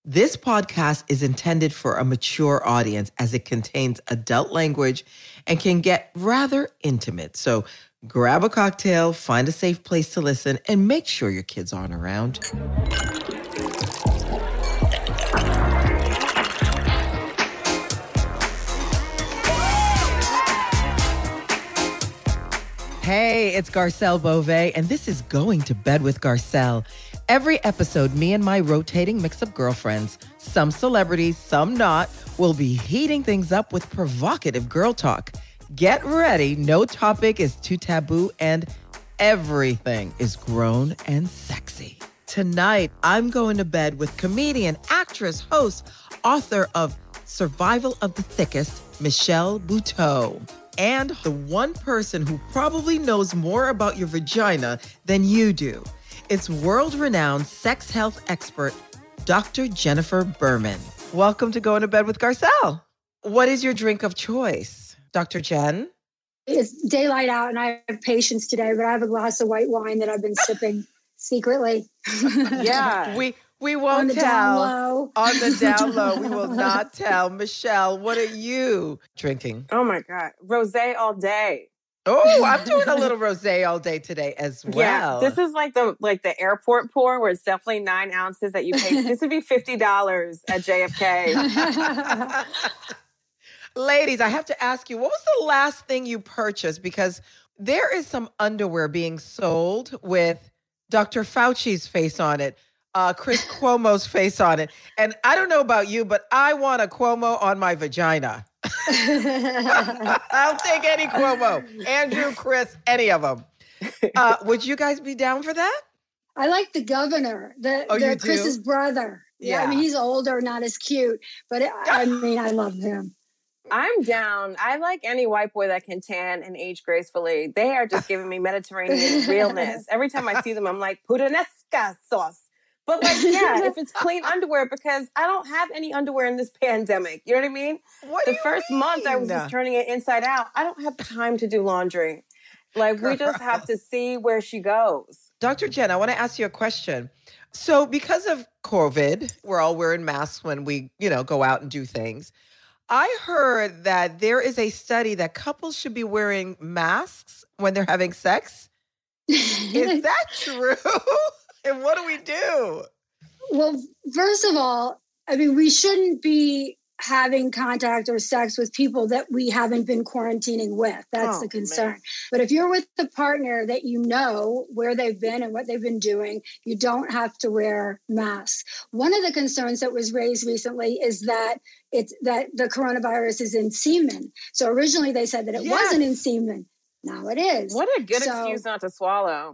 This podcast is intended for a mature audience as it contains adult language and can get rather intimate. So grab a cocktail, find a safe place to listen, and make sure your kids aren't around. Hey, it's Garcelle Beauvais, and this is Going to Bed with Garcelle. Every episode, me and my rotating mix of girlfriends, some celebrities, some not, will be heating things up with provocative girl talk. Get ready, no topic is too taboo, and everything is grown and sexy. Tonight, I'm going to bed with comedian, actress, host, author of Survival of the Thickest, Michelle Buteau. And the one person who probably knows more about your vagina than you do. It's world-renowned sex health expert, Dr. Jennifer Berman. Welcome to Going to Bed with Garcelle. What is your drink of choice, Dr. Jen? It's daylight out and I have patience today, but I have a glass of white wine that I've been sipping secretly. Yeah. We won't tell. On the down low, we will not tell. Michelle, what are you drinking? Oh my God. Rosé all day. Oh, I'm doing a little rosé all day today as well. Yeah, this is like the airport pour where it's definitely 9 ounces that you pay. This would be $50 at JFK. Ladies, I have to ask you, what was the last thing you purchased? Because there is some underwear being sold with Dr. Fauci's face on it, Chris Cuomo's face on it. And I don't know about you, but I want a Cuomo on my vagina. I'll take any Cuomo. Andrew, Chris, any of them. Would you guys be down for that? I like the governor, Chris's brother. Yeah, I mean, he's older, not as cute, but I love him. I'm down. I like any white boy that can tan and age gracefully. They are just giving me Mediterranean realness. Every time I see them, I'm like, puttanesca sauce. But if it's clean underwear, because I don't have any underwear in this pandemic. You know what I mean? The first month I was just turning it inside out. I don't have time to do laundry. We just have to see where she goes. Dr. Jen, I want to ask you a question. So because of COVID, we're all wearing masks when we, go out and do things. I heard that there is a study that couples should be wearing masks when they're having sex. Is that true? And what do we do? Well, first of all, we shouldn't be having contact or sex with people that we haven't been quarantining with. That's the concern. Man. But if you're with the partner that you know where they've been and what they've been doing, you don't have to wear masks. One of the concerns that was raised recently is that the coronavirus is in semen. So originally they said that it wasn't in semen. Now it is. What a good excuse not to swallow.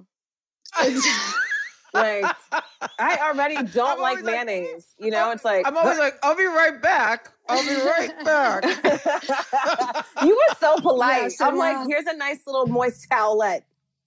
I already don't like mayonnaise. It's like... I'm always like, I'll be right back. You were so polite. Yeah, so I'm like, here's a nice little moist towelette.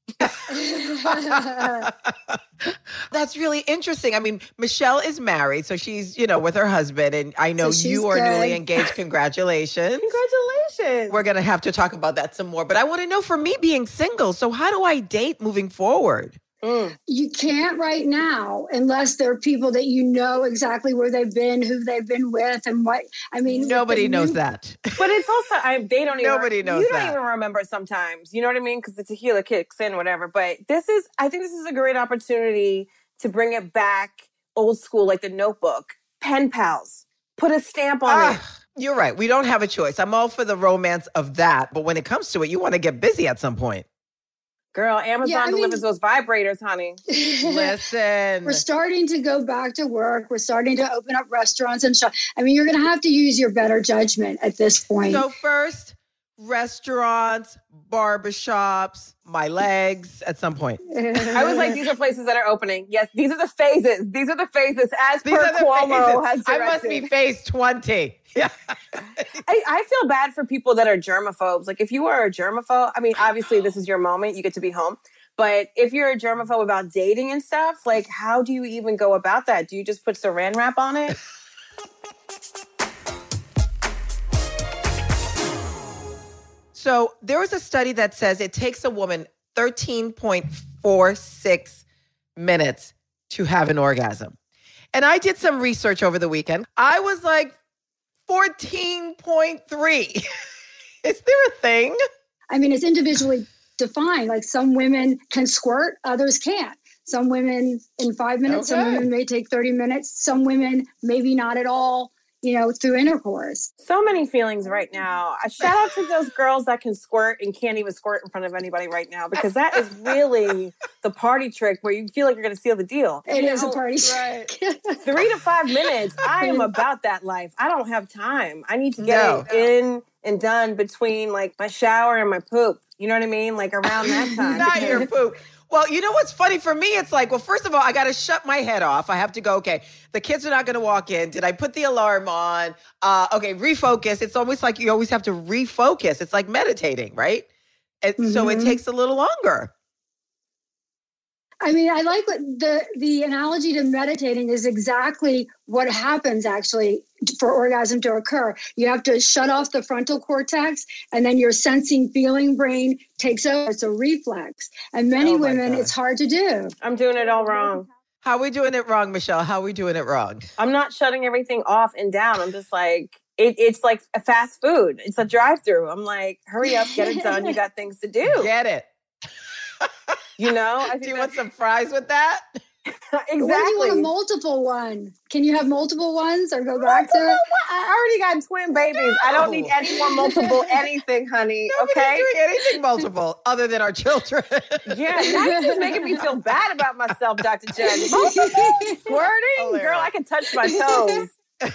That's really interesting. Michelle is married, so she's, with her husband, and I know you are newly engaged. Congratulations. Congratulations. We're going to have to talk about that some more, but I want to know, for me being single, so how do I date moving forward? You can't right now unless there are people that you know exactly where they've been, who they've been with, and what. Nobody knows that. But it's also they don't even. Nobody knows you that. You don't even remember sometimes. You know what I mean? Because the tequila kicks in, whatever. But I think this is a great opportunity to bring it back old school, like the Notebook, pen pals. Put a stamp on it. You're right. We don't have a choice. I'm all for the romance of that, but when it comes to it, you want to get busy at some point. Girl, Amazon delivers those vibrators, honey. Listen. We're starting to go back to work. We're starting to open up restaurants and shop. You're going to have to use your better judgment at this point. So first, restaurants, barbershops, my legs at some point. I was like, these are places that are opening. Yes, these are the phases. As per Cuomo has directed. I must be phase 20. Yeah. I feel bad for people that are germaphobes. Like, if you are a germaphobe, obviously this is your moment. You get to be home. But if you're a germaphobe about dating and stuff, how do you even go about that? Do you just put saran wrap on it? So there was a study that says it takes a woman 13.46 minutes to have an orgasm. And I did some research over the weekend. I was like 14.3. Is there a thing? I mean, it's individually defined. Like some women can squirt, others can't. Some women in 5 minutes, some women may take 30 minutes, some women maybe not at all, through intercourse. So many feelings right now. A shout out to those girls that can squirt and can't even squirt in front of anybody right now, because that is really the party trick where you feel like you're going to seal the deal. It is a party trick. 3 to 5 minutes. I am about that life. I don't have time. I need to get it in and done between like my shower and my poop. You know what I mean? Like around that time. Not your poop. Well, you know what's funny for me? It's like, well, first of all, I got to shut my head off. I have to go, okay, the kids are not going to walk in. Did I put the alarm on? Okay, refocus. It's almost like you always have to refocus. It's like meditating, right? And so it takes a little longer. I mean, I like what the analogy to meditating is exactly what happens actually for orgasm to occur. You have to shut off the frontal cortex, and then your sensing, feeling brain takes over. It's a reflex. And many women, it's hard to do. I'm doing it all wrong. How are we doing it wrong, Michelle? How are we doing it wrong? I'm not shutting everything off and down. I'm just like, it's like a fast food. It's a drive-through. I'm like, hurry up, get it done. You got things to do. Get it. Do you want some fries with that? Exactly. What do you want a multiple one? Can you have multiple ones or go back to it? I already got twin babies. No. I don't need any more multiple anything, honey. Nobody's doing anything multiple other than our children. Yeah, now you're just making me feel bad about myself, Dr. Jen. Multiple squirting? Hilarious. Girl, I can touch my toes.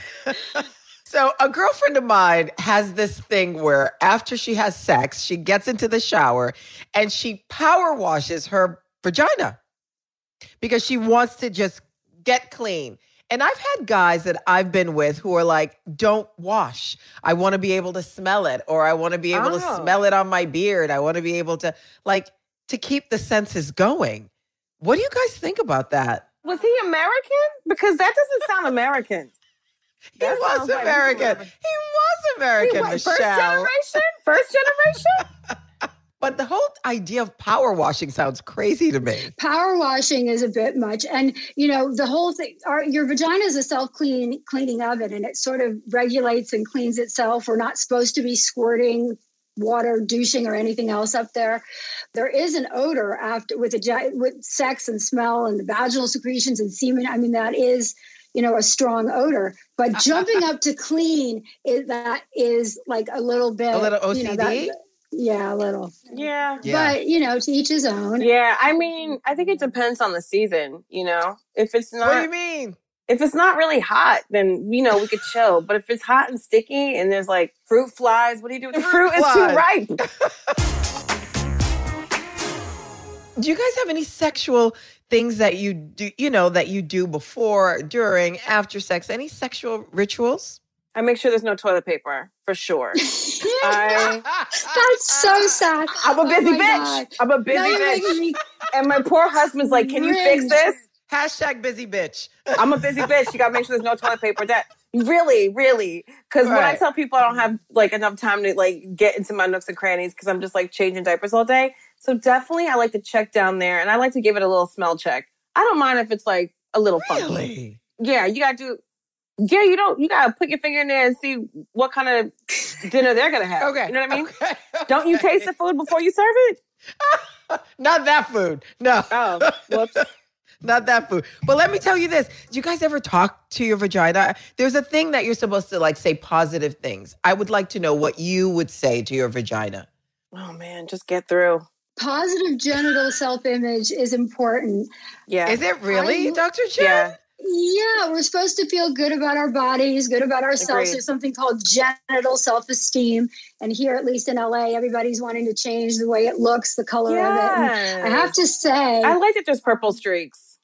So a girlfriend of mine has this thing where after she has sex, she gets into the shower and she power washes her vagina because she wants to just get clean. And I've had guys that I've been with who are like, don't wash. I want to be able to smell it, or I want to be able to smell it on my beard. I want to be able to to keep the senses going. What do you guys think about that? Was he American? Because that doesn't sound American. He was American. Michelle. First generation? But the whole idea of power washing sounds crazy to me. Power washing is a bit much. And, the whole thing, your vagina is a self-cleaning oven, and it sort of regulates and cleans itself. We're not supposed to be squirting water, douching, or anything else up there. There is an odor with sex and smell and the vaginal secretions and semen. I mean, that is a strong odor, but jumping up to clean is like a little bit. A little OCD? Yeah, a little. Yeah. But, to each his own. Yeah. I mean, I think it depends on the season, If it's not. What do you mean? If it's not really hot, then, we could chill. But if it's hot and sticky and there's like fruit flies, what do you do? The fruit is too ripe. Do you guys have any sexual things that you do, that you do before, during, after sex? Any sexual rituals? I make sure there's no toilet paper, for sure. That's so sad. I'm a busy bitch. God. I'm a busy bitch. And my poor husband's like, can you fix this? Hashtag busy bitch. I'm a busy bitch. You got to make sure there's no toilet paper. That really. Because when I tell people I don't have enough time to get into my nooks and crannies because I'm just changing diapers all day. So definitely I like to check down there, and I like to give it a little smell check. I don't mind if it's a little funky. Yeah, you got to do. Yeah, you got to put your finger in there and see what kind of dinner they're going to have. Okay. You know what I mean? Okay. Don't you taste the food before you serve it? Not that food. No. Oh, whoops. Not that food. But let me tell you this. Do you guys ever talk to your vagina? There's a thing that you're supposed to say positive things. I would like to know what you would say to your vagina. Oh, man, just get through. Positive genital self-image is important. Yeah. Is it really, Dr. Chen? Yeah, we're supposed to feel good about our bodies, good about ourselves. Agreed. There's something called genital self-esteem. And here, at least in LA, everybody's wanting to change the way it looks, the color of it. And I have to say, I like that there's purple streaks.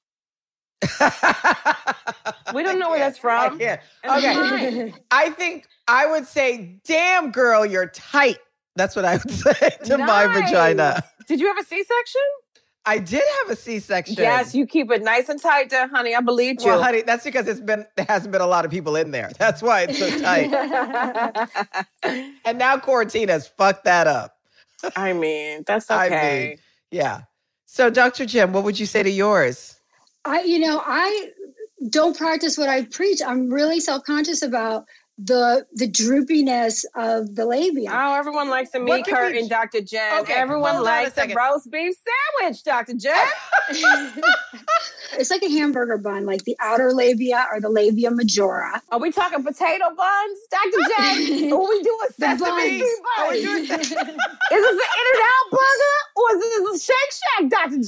We don't know where that's from. Okay. I think I would say, damn, girl, you're tight. That's what I would say to my vagina. Did you have a C-section? I did have a C-section. Yes, you keep it nice and tight there, honey. I believed you. Well, honey, that's because there hasn't been a lot of people in there. That's why it's so tight. And now quarantine has fucked that up. I mean, that's okay. Yeah. So, Dr. Jim, what would you say to yours? don't practice what I preach. I'm really self-conscious about the droopiness of the labia. Oh, everyone likes the meat curtain, Dr. Jen. Okay, everyone likes the roast beef sandwich, Dr. Jen. It's like a hamburger bun, like the outer labia or the labia majora. Are we talking potato buns, Dr. Jen? Or we doing sesame seed buns? Is this an In-N-Out burger or is this a Shake Shack, Dr.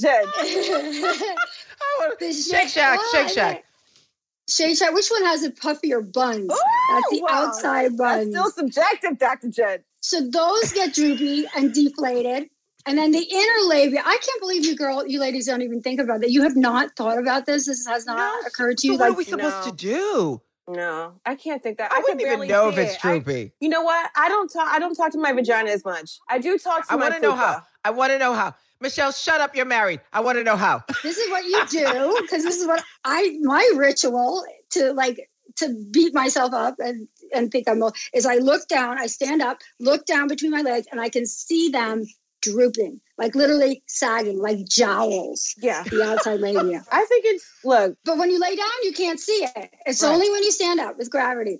Jen? Shake Shack. Shake Shack, which one has the puffier buns? That's the outside buns. That's still subjective, Dr. Jen. So those get droopy and deflated. And then the inner labia, I can't believe you ladies don't even think about that. You have not thought about this. This has not occurred to you. So what are we supposed to do? No, I can't think that. I wouldn't even know if it's droopy. You know what? I don't talk to my vagina as much. I do talk to my fupa. I want to know how. Michelle, shut up. You're married. I want to know how. This is what you do, because this is what my ritual to beat myself up and think is I look down, I stand up, look down between my legs, and I can see them drooping, like literally sagging, like jowls. Yeah. The outside labia. I think look. But when you lay down, you can't see it. It's only when you stand up with gravity.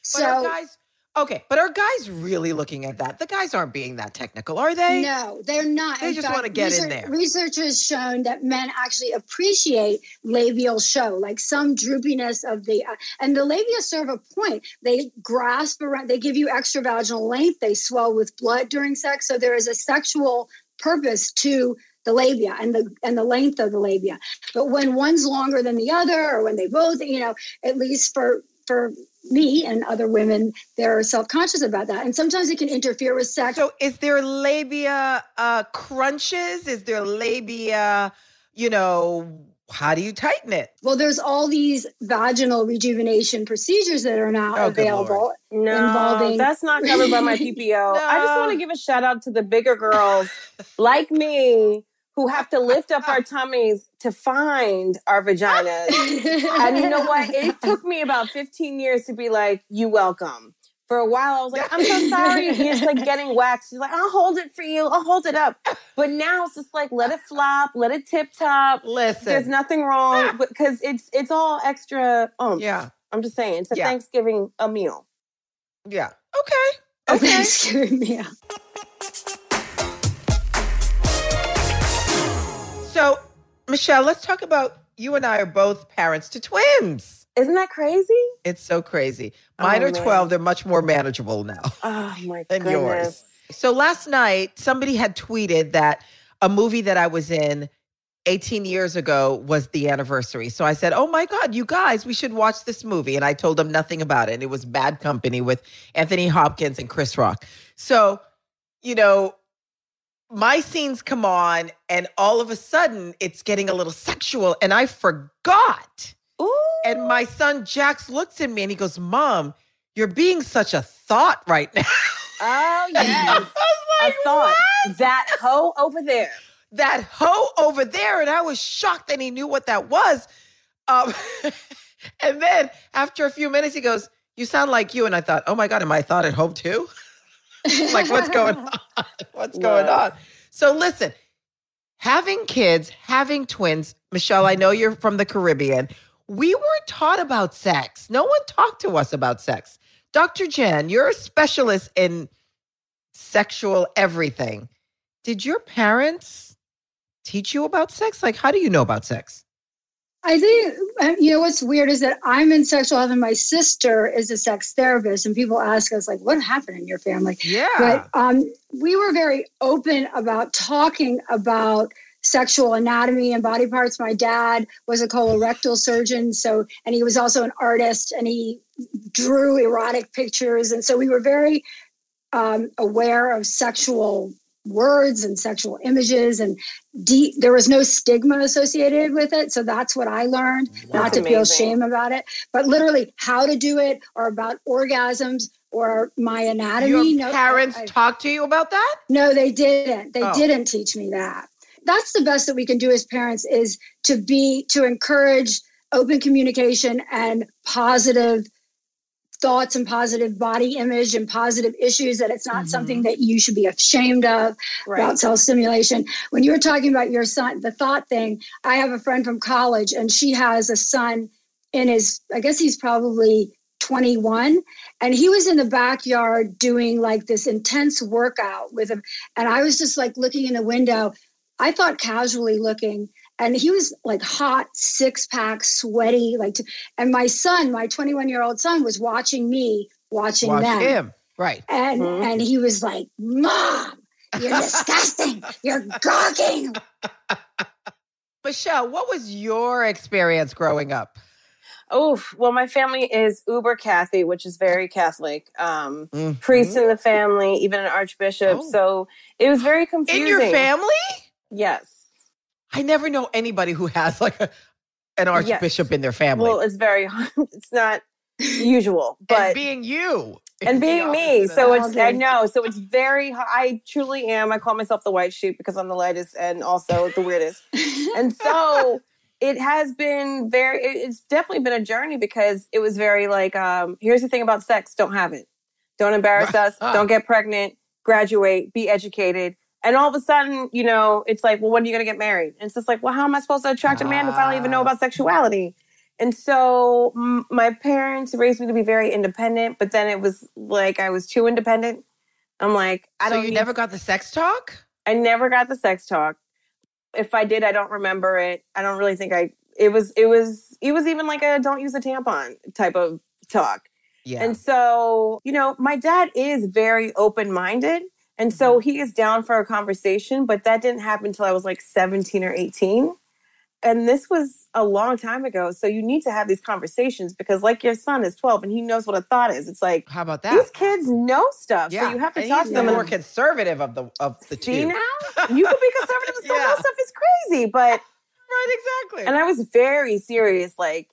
But are guys really looking at that? The guys aren't being that technical, are they? No, they're not. They just want to get in there. Research has shown that men actually appreciate labial show, like some droopiness of and the labia serve a point. They grasp around, they give you extra vaginal length, they swell with blood during sex. So there is a sexual purpose to the labia and the length of the labia. But when one's longer than the other, or when they both, at least for me and other women, they're self-conscious about that. And sometimes it can interfere with sex. So is there labia crunches? Is there labia, how do you tighten it? Well, there's all these vaginal rejuvenation procedures that are now available. No, that's not covered by my PPO. No. I just want to give a shout out to the bigger girls like me who have to lift up our tummies to find our vaginas. And you know what? It took me about 15 years to be like, you welcome. For a while, I was like, I'm so sorry. And it's like getting waxed. She's like, I'll hold it for you. I'll hold it up. But now it's just like, let it flop, let it tip top. Listen. There's nothing wrong because it's all extra. Yeah. I'm just saying, it's a Thanksgiving meal. Yeah. Okay. Thanksgiving meal. So, Michelle, let's talk about, you and I are both parents to twins. Isn't that crazy? It's so crazy. Mine are 12. They're much more manageable now. Oh, my than goodness. yours. So last night, somebody had tweeted that a movie that I was in 18 years ago was the anniversary. So I said, oh, my God, you guys, we should watch this movie. And I told them nothing about it. It was Bad Company with Anthony Hopkins and Chris Rock. So, my scenes come on, and all of a sudden, it's getting a little sexual, and I forgot. Ooh. And my son, Jax, looks at me, and he goes, Mom, you're being such a thought right now. Oh, yes. I was like, a thought. What? That hoe over there. That hoe over there, and I was shocked that he knew what that was. And then, after a few minutes, he goes, you sound like you. And I thought, oh, my God, am I a thought at home, too? Like, what's going on? What's going on? So listen, having kids, having twins, Michelle, I know you're from the Caribbean. We weren't taught about sex. No one talked to us about sex. Dr. Jen, you're a specialist in sexual everything. Did your parents teach you about sex? Like, how do you know about sex? I think, what's weird is that I'm in sexual health and my sister is a sex therapist, and people ask us, like, what happened in your family? Yeah. But we were very open about talking about sexual anatomy and body parts. My dad was a colorectal surgeon, and he was also an artist, and he drew erotic pictures. And so we were very aware of sexual words and sexual images, and there was no stigma associated with it. So that's what I learned, not to feel shame about it, but literally how to do it, or about orgasms or my anatomy. Your parents talked to you about that? No, they didn't. They didn't teach me that. That's the best that we can do as parents, is to encourage open communication and positive thoughts and positive body image and positive issues, that it's not something that you should be ashamed of about self-stimulation. When you were talking about your son, the thought thing, I have a friend from college, and she has a son I guess he's probably 21. And he was in the backyard doing like this intense workout with him. And I was just like looking in the window, I thought casually looking. And he was like hot, 6-pack, sweaty, and my son, my 21-year-old son, was watching me, watching them. Him. Right. And he was like, Mom, you're disgusting. You're gawking. Michelle, what was your experience growing up? Oh, well, my family is uber Catholic, which is very Catholic. Priest in the family, even an archbishop. Oh. So it was very confusing. In your family? Yes. I never know anybody who has like an archbishop in their family. Well, it's it's not usual. But and being you. And being me. So I know. So it's I truly am. I call myself the white sheep because I'm the lightest and also the weirdest. And so it has been it's definitely been a journey because it was very like, here's the thing about sex. Don't have it. Don't embarrass us. Don't get pregnant. Graduate. Be educated. And all of a sudden, it's like, well, when are you going to get married? And it's just like, well, how am I supposed to attract a man if I don't even know about sexuality? And so my parents raised me to be very independent, but then it was like I was too independent. I'm like, So you never got the sex talk? I never got the sex talk. If I did, I don't remember it. I don't really think it was even like a don't use a tampon type of talk. Yeah. And so, my dad is very open-minded. And so he is down for a conversation, but that didn't happen until I was like 17 or 18. And this was a long time ago. So you need to have these conversations because like your son is 12 and he knows what a thought is. It's like, how about that? These kids know stuff. Yeah. So you have to and talk to them. More conservative of the See two. now? You could be conservative and still know stuff is crazy. But right, exactly. And I was very serious, like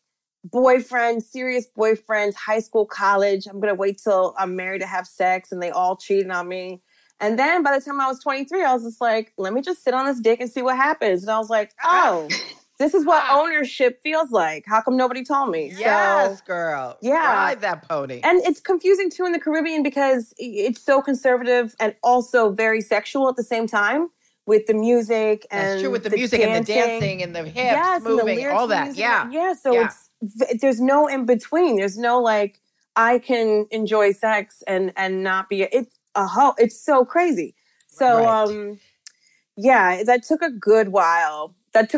serious boyfriends, high school, college. I'm going to wait till I'm married to have sex and they all cheated on me. And then by the time I was 23, I was just like, let me just sit on this dick and see what happens. And I was like, oh, this is what ownership feels like. How come nobody told me? Yes, girl. Yeah. Ride that pony. And it's confusing too in the Caribbean because it's so conservative and also very sexual at the same time with the music and that's true, with the music and the dancing and the hips moving, all that. Yeah. So there's no in between. There's no like, I can enjoy sex and not be it's so crazy. So, that took a good while.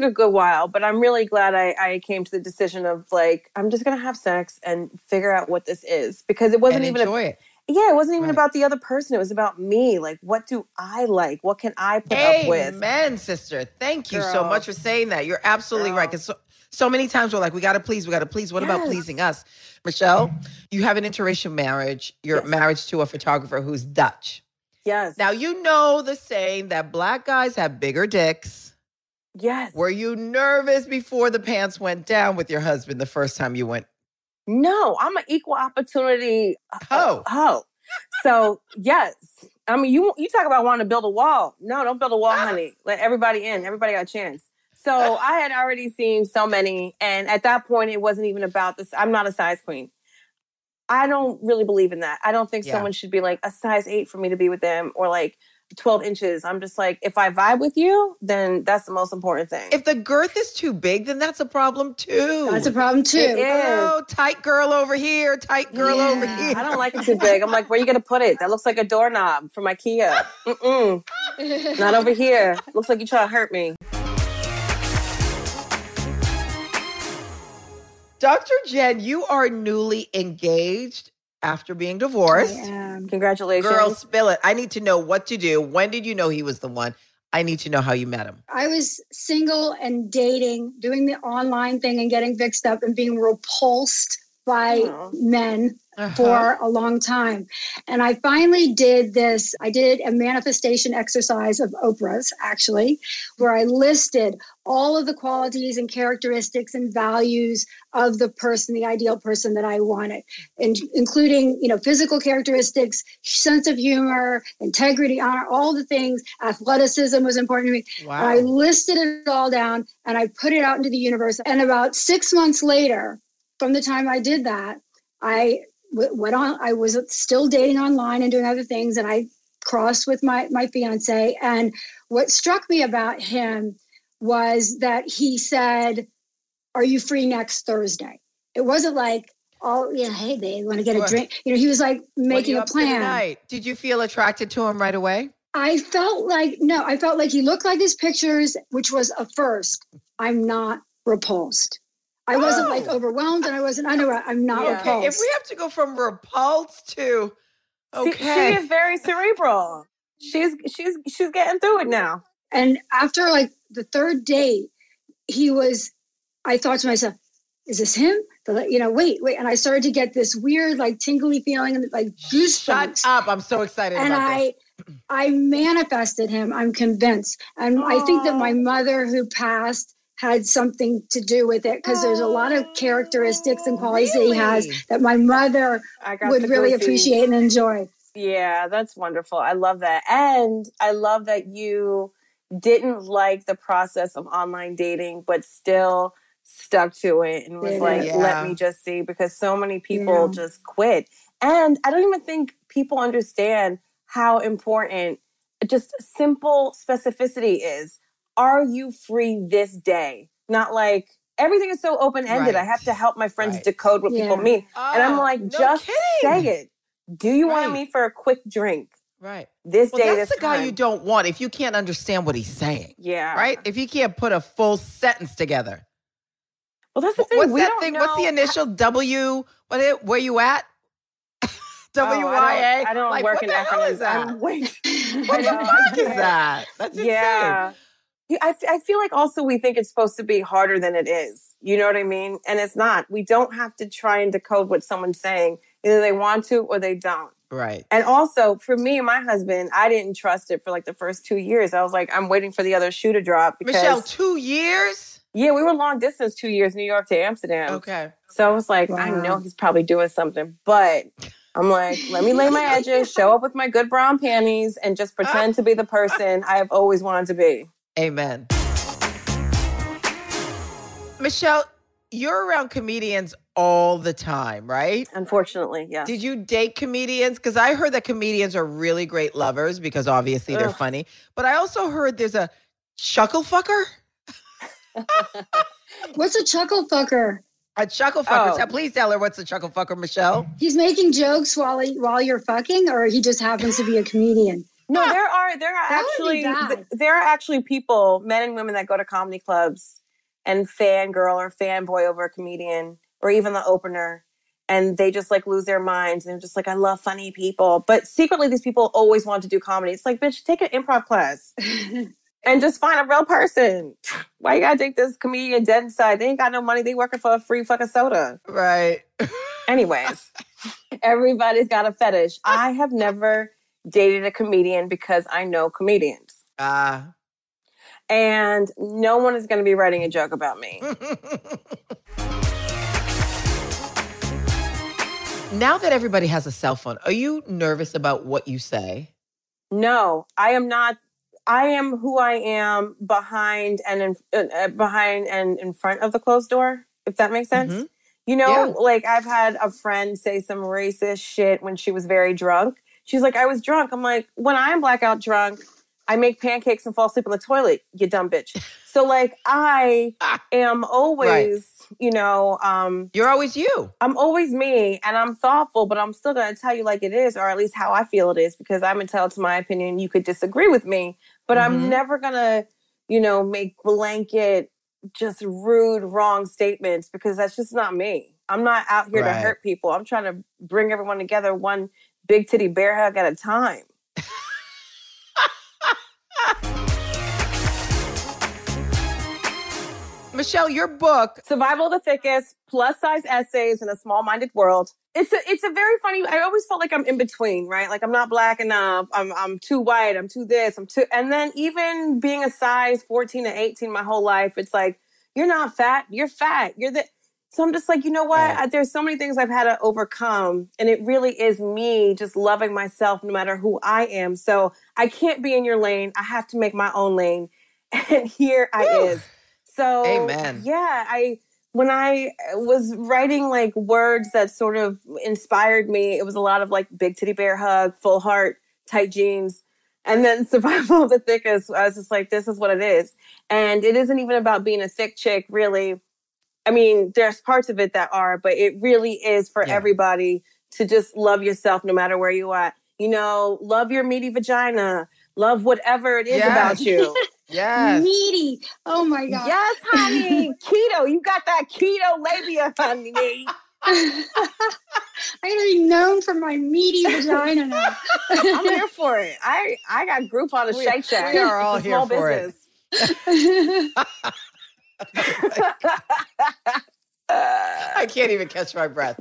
But I'm really glad I came to the decision of like, I'm just going to have sex and figure out what this is because it wasn't even enjoy it. Yeah, it wasn't even about the other person. It was about me. Like, what do I like? What can I put up with? Amen, sister. Thank you so much for saying that. You're absolutely right. Because so many times we're like, we got to please. What about pleasing us? Michelle, you have an interracial marriage. You're married to a photographer who's Dutch. Yes. Now, you know the saying that Black guys have bigger dicks. Yes. Were you nervous before the pants went down with your husband the first time you went? No, I'm an equal opportunity hoe. So, yes. I mean, you talk about wanting to build a wall. No, don't build a wall, honey. Let everybody in. Everybody got a chance. So I had already seen so many. And at that point, it wasn't even about this. I'm not a size queen. I don't really believe in that. I don't think someone should be like a size 8 for me to be with them or like 12 inches. I'm just like, if I vibe with you, then that's the most important thing. If the girth is too big, then that's a problem too. That's a problem too. It is. Oh, tight girl over here, tight girl over here. I don't like it too big. I'm like, where are you going to put it? That looks like a doorknob from IKEA. Not over here. Looks like you try to hurt me. Dr. Jen, you are newly engaged after being divorced. Congratulations. Girl, spill it. I need to know what to do. When did you know he was the one? I need to know how you met him. I was single and dating, doing the online thing and getting fixed up and being repulsed by men for a long time. And I finally did this. I did a manifestation exercise of Oprah's, actually, where I listed all of the qualities and characteristics and values of the person, the ideal person that I wanted, and including, physical characteristics, sense of humor, integrity, honor, all the things. Athleticism was important to me. Wow. I listed it all down and I put it out into the universe. And about 6 months later, from the time I did that, I went on. I was still dating online and doing other things, and I crossed with my fiance. And what struck me about him was that he said, "Are you free next Thursday?" It wasn't like, oh, yeah, hey, babe, want to get a drink? You know, he was like making a plan. Did you feel attracted to him right away? I felt like he looked like his pictures, which was a first. I'm not repulsed. I wasn't like overwhelmed, and I'm not repulsed. If we have to go from repulsed to, okay. She is very cerebral. She's getting through it now. And after like the third date, I thought to myself, is this him? Wait. And I started to get this weird, like tingly feeling and like goosebumps. Shut up. I'm so excited about this. I manifested him. I'm convinced. And I think that my mother who passed had something to do with it, because there's a lot of characteristics and qualities that he has that my mother would really appreciate and enjoy. Yeah, that's wonderful. I love that. And I love that you didn't like the process of online dating, but still stuck to it and was let me just see, because so many people just quit. And I don't even think people understand how important just simple specificity is. Are you free this day? Not like everything is so open-ended. I have to help my friends decode what people mean. And I'm like, just say it. Do you want to meet for a quick drink? Right. This day, that's the guy you don't want if you can't understand what he's saying. Yeah. Right? If you can't put a full sentence together. Well, that's the thing. What's that thing? What's the initial W? Where you at? WYA? I don't work in acronyms. What the fuck is that? That's insane. I feel like also we think it's supposed to be harder than it is. You know what I mean? And it's not. We don't have to try and decode what someone's saying. Either they want to or they don't. Right. And also, for me and my husband, I didn't trust it for like the first 2 years. I was like, I'm waiting for the other shoe to drop. Because, Michelle, 2 years? Yeah, we were long distance 2 years, New York to Amsterdam. Okay. So I was like, I know he's probably doing something. But I'm like, let me lay my edges, show up with my good brown panties, and just pretend to be the person I have always wanted to be. Amen. Michelle, you're around comedians all the time, right? Unfortunately, yes. Did you date comedians? Because I heard that comedians are really great lovers because obviously they're funny. But I also heard there's a chuckle fucker. What's a chuckle fucker? A chuckle fucker. Please tell her what's a chuckle fucker, Michelle. He's making jokes while you're fucking, or he just happens to be a comedian? No, there are actually people, men and women, that go to comedy clubs and fangirl or fanboy over a comedian or even the opener, and they just like lose their minds and they're just like, I love funny people. But secretly, these people always want to do comedy. It's like, bitch, take an improv class and just find a real person. Why you gotta take this comedian dead inside? They ain't got no money. They working for a free fucking soda. Right. Anyways, everybody's got a fetish. I have never dated a comedian because I know comedians. And no one is going to be writing a joke about me. Now that everybody has a cell phone, are you nervous about what you say? No, I am not. I am who I am behind and in front of the closed door, if that makes sense. Mm-hmm. You know, like I've had a friend say some racist shit when she was very drunk. She's like, I was drunk. I'm like, when I'm blackout drunk, I make pancakes and fall asleep on the toilet, you dumb bitch. So like I am always, you know, you're always you. I'm always me, and I'm thoughtful, but I'm still going to tell you like it is, or at least how I feel it is, because I'm entitled to my opinion. You could disagree with me, but I'm never going to, you know, make blanket, just rude, wrong statements, because that's just not me. I'm not out here to hurt people. I'm trying to bring everyone together one big titty bear hug at a time. Michelle, your book, Survival of the Thickest, Plus Size Essays in a Small-Minded World. It's a very funny, I always felt like I'm in between, right? Like I'm not black enough. I'm too white. I'm too this. And then even being a size 14 to 18 my whole life, it's like, you're not fat. You're fat. So I'm just like, you know what? There's so many things I've had to overcome, and it really is me just loving myself no matter who I am. So I can't be in your lane. I have to make my own lane. And here I is. So, amen. Yeah, when I was writing like words that sort of inspired me, it was a lot of like big titty bear hug, full heart, tight jeans. And then Survival of the Thickest, I was just like, this is what it is. And it isn't even about being a thick chick, really. I mean, there's parts of it that are, but it really is for everybody to just love yourself no matter where you are. You know, love your meaty vagina. Love whatever it is about you. Yes. Meaty. Oh my God. Yes, honey. Keto. You got that keto labia, honey. I'm going to be known for my meaty vagina now. I'm here for it. I got Groupon to Shake Shack. We are all it's a here small for business. it. I can't even catch my breath.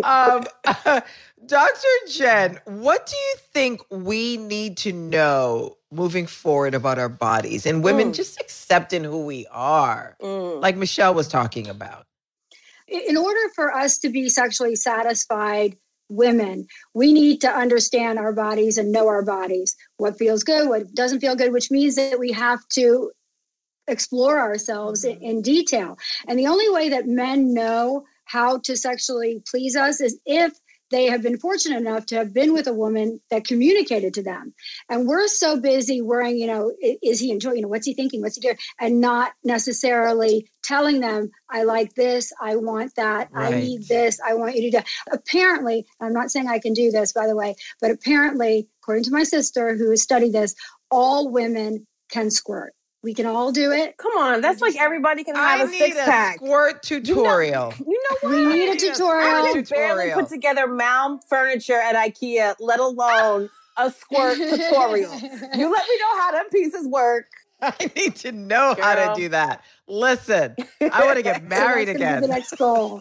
Dr. Jen, what do you think we need to know moving forward about our bodies and women just accepting who we are, like Michelle was talking about? In order for us to be sexually satisfied women, we need to understand our bodies and know our bodies, what feels good, what doesn't feel good, which means that we have to explore ourselves in detail. And the only way that men know how to sexually please us is if they have been fortunate enough to have been with a woman that communicated to them. And we're so busy worrying, is he enjoying, what's he thinking, what's he doing? And not necessarily telling them, I like this, I want that, I need this, I want you to do that. Apparently, I'm not saying I can do this, by the way, but apparently, according to my sister who has studied this, all women can squirt. We can all do it. Come on, that's like everybody can have a six-pack. Squirt tutorial. You know what? We need a tutorial. I can barely put together mound furniture at IKEA, let alone a squirt tutorial. You let me know how them pieces work. I need to know how to do that. Listen, I want to get married again. The next goal.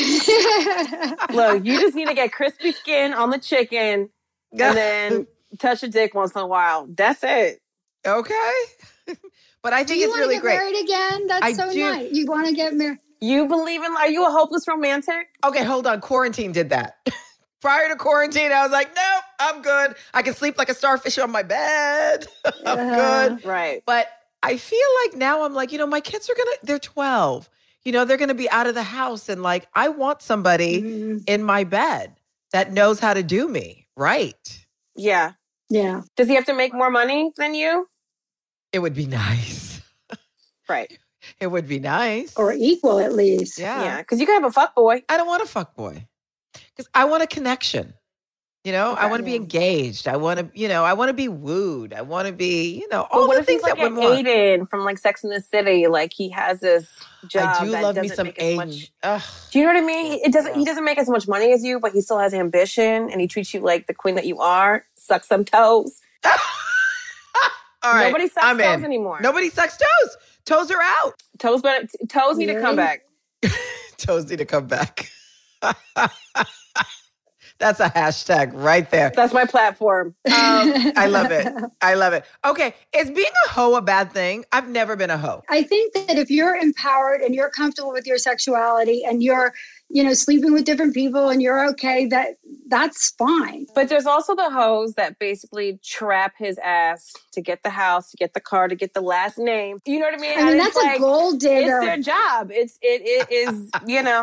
Look, you just need to get crispy skin on the chicken and then touch a dick once in a while. That's it. Okay. But I think it's really great. Do you want to get married again? That's so nice. You want to get married? You believe in, are you a hopeless romantic? Okay, hold on. Quarantine did that. Prior to quarantine, I was like, nope, I'm good. I can sleep like a starfish on my bed. I'm good. Right. But I feel like now I'm like, my kids are they're 12. They're going to be out of the house. And like, I want somebody in my bed that knows how to do me right. Yeah. Yeah. Does he have to make more money than you? It would be nice. Right. It would be nice. Or equal, at least. Yeah. Because you can have a fuck boy. I don't want a fuck boy. Because I want a connection. I want to be engaged. I want to, I want to be wooed. I want to be, all the things that women want. Aiden from like Sex and the City, like he has this job. I do love me some Aiden. Do you know what I mean? He doesn't make as much money as you, but he still has ambition and he treats you like the queen that you are. Suck some toes. All right, nobody sucks toes anymore. Nobody sucks toes. Toes are out. Toes need to come back. Toes need to come back. That's a hashtag right there. That's my platform. I love it. I love it. Okay, is being a hoe a bad thing? I've never been a hoe. I think that if you're empowered and you're comfortable with your sexuality and you're, sleeping with different people and you're okay, that's fine. But there's also the hoes that basically trap his ass to get the house, to get the car, to get the last name. You know what I mean? I mean, that's a gold digger. It's their job. It is.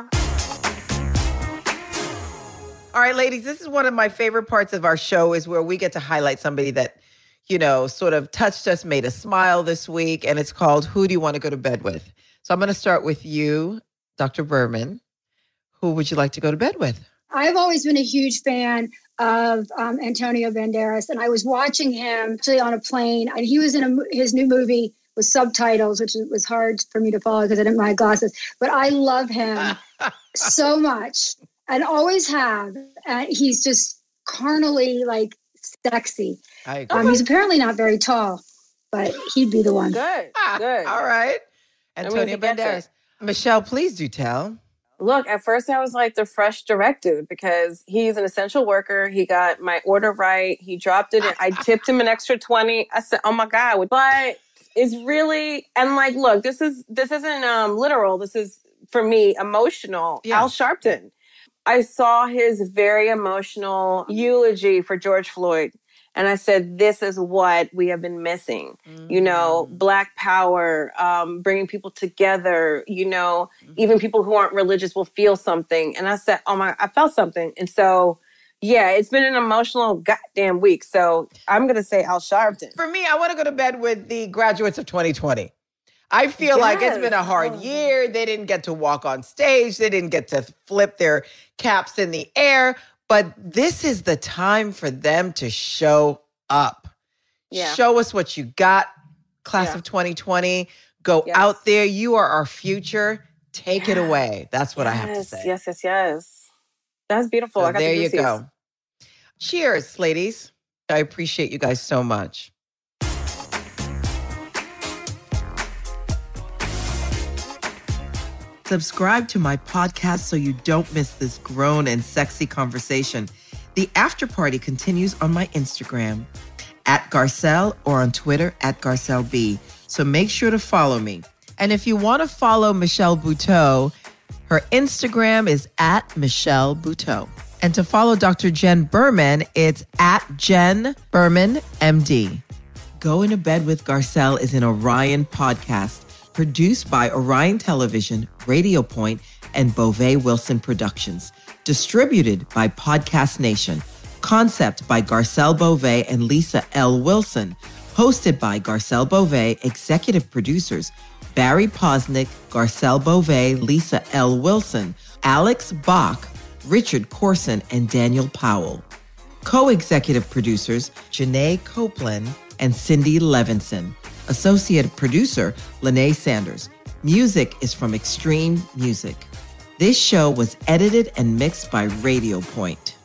All right, ladies, this is one of my favorite parts of our show is where we get to highlight somebody that, sort of touched us, made us smile this week. And it's called Who Do You Want to Go to Bed With? So I'm going to start with you, Dr. Berman. Who would you like to go to bed with? I've always been a huge fan of Antonio Banderas, and I was watching him actually on a plane, and he was in his new movie with subtitles, which was hard for me to follow because I didn't wear glasses. But I love him so much, and always have. He's just carnally sexy. I agree. He's apparently not very tall, but he'd be the one. Good. All right, Antonio Banderas. Michelle, please do tell. Look, at first I was like the fresh direct dude because he's an essential worker. He got my order right. He dropped it. I tipped him an extra 20. I said, oh my God. But it's really, and look, this isn't literal. This is, for me, emotional. Yeah. Al Sharpton. I saw his very emotional eulogy for George Floyd. And I said, this is what we have been missing. Mm-hmm. Black power, bringing people together, even people who aren't religious will feel something. And I said, I felt something. And so, yeah, it's been an emotional goddamn week. So I'm going to say Al Sharpton. For me, I want to go to bed with the graduates of 2020. I feel like it's been a hard year. They didn't get to walk on stage. They didn't get to flip their caps in the air. But this is the time for them to show up. Yeah. Show us what you got, class of 2020. Go out there. You are our future. Take it away. That's what I have to say. Yes. That's beautiful. So there you go. Cheers, ladies. I appreciate you guys so much. Subscribe to my podcast so you don't miss this grown and sexy conversation. The after party continues on my Instagram @Garcelle or on Twitter @GarcelleB. So make sure to follow me. And if you want to follow Michelle Buteau, her Instagram is @Michelle Buteau. And to follow Dr. Jen Berman, it's @Jen Berman MD. Going to Bed with Garcelle is an Orion podcast produced by Orion Television, Radio Point, and Beauvais Wilson Productions. Distributed by Podcast Nation. Concept by Garcelle Beauvais and Lisa L. Wilson. Hosted by Garcelle Beauvais, executive producers Barry Posnick, Garcelle Beauvais, Lisa L. Wilson, Alex Bach, Richard Corson, and Daniel Powell. Co-executive producers Janae Copeland and Cindy Levinson. Associate producer Lene Sanders. Music is from Extreme Music. This show was edited and mixed by Radio Point.